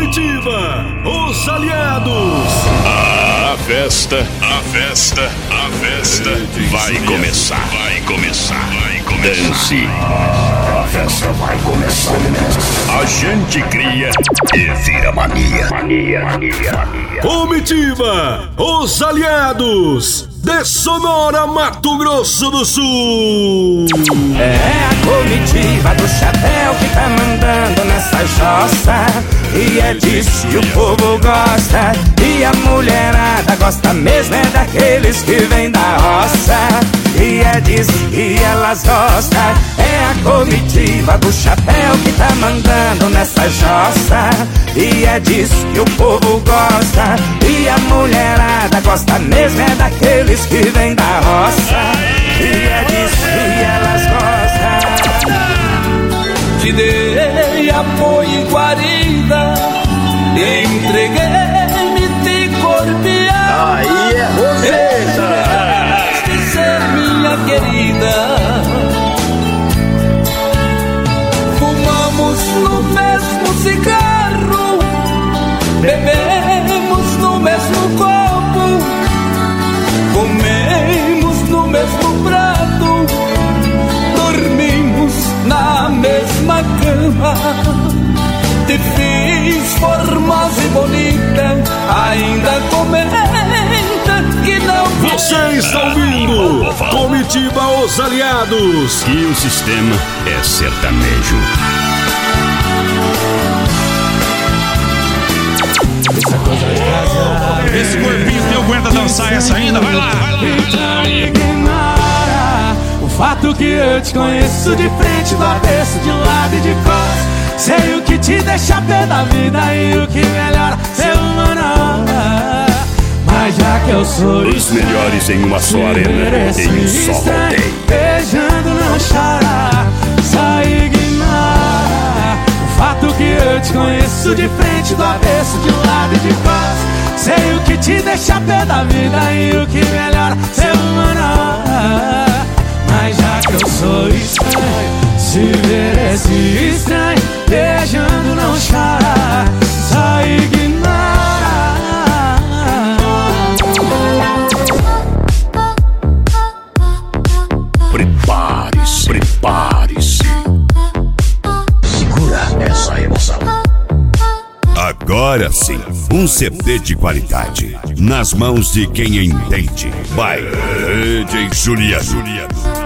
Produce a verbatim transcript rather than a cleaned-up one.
Comitiva, os aliados. A festa, a festa, a festa vai começar, vai começar, vai começar. Dance. A festa vai começar. A gente cria e vira mania. Mania, mania, mania. Comitiva, os aliados de Sonora, Mato Grosso do Sul. É a comitiva do chapéu que tá mandando nessa jossa, e é disso que o povo gosta. E a mulherada gosta mesmo é daqueles que vêm da roça, e é disso que elas gostam. É a comitiva do chapéu que tá mandando nessa jossa, e é disso que o povo gosta. E a mulherada gosta mesmo é daqueles que vêm da roça, e é disso que elas gostam. Te dei apoio e guarida, entreguei-me de corpiar. Aí é você, de ser minha querida. Fumamos no mesmo cigarro, bebemos no mesmo copo, comemos no mesmo prato, dormimos na mesma cama. Te fiz formosa e bonita, ainda comenta que não. Você está ouvindo Comitiva, os aliados. E o sistema é sertanejo. Esse corpinho teu aguenta dançar essa ainda? Vai lá, vai lá, vai lá. Ignora o fato que eu te conheço de frente, do avesso, de lado e de costas. Sei o que te deixa pé da vida e o que melhora ser humano. Mas já que eu sou Os melhores em uma só arena, em um só rodeio. beijando não chora, só ignora o fato que eu te conheço de frente, do avesso, de lado e de costas. Sei o que te deixa pé da vida e o que melhora ser humano. Mas já que eu sou estranho, se ver esse estranho beijando não chora, só ignora. Prepare-se, prepare-se. segura essa emoção. Agora sim, um C D de qualidade nas mãos de quem entende. Vai, D J Juliano.